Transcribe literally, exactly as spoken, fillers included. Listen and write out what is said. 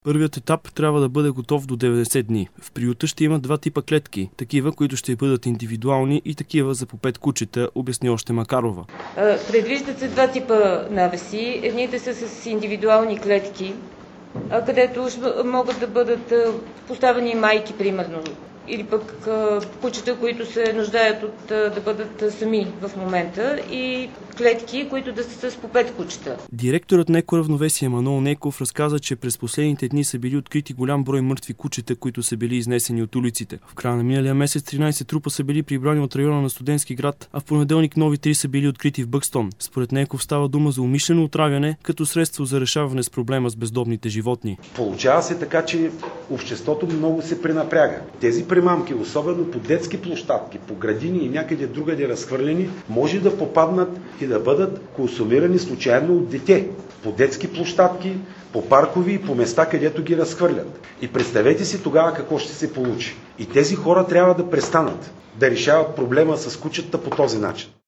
Първият етап трябва да бъде готов до деветдесет дни. В приюта ще има два типа клетки. Такива, които ще бъдат индивидуални, и такива за по пет кучета, обясни още Макарова. Предвиждат се два типа навеси. Едните са с индивидуални клетки, където могат да бъдат поставени майки, примерно, или пък кучета, които се нуждаят от да бъдат сами в момента, и клетки, които да са с по пет кучета. Директорът на Екоравновесие Манол Неков разказа, че през последните дни са били открити голям брой мъртви кучета, които са били изнесени от улиците. В края на миналия месец тринадесет трупа са били прибрани от района на Студентски град, а в понеделник нови три са били открити в Бъкстон. Според Неков става дума за умишлено отравяне като средство за решаване с проблема с бездомните животни. Получава се така, че обществото много се пренапряга. Тези примамки, особено по детски площадки, по градини и някъде другаде разхвърлени, може да попаднат и да бъдат консумирани случайно от дете. По детски площадки, по паркови и по места, където ги разхвърлят. И представете си тогава какво ще се получи. И тези хора трябва да престанат да решават проблема с кучетата по този начин.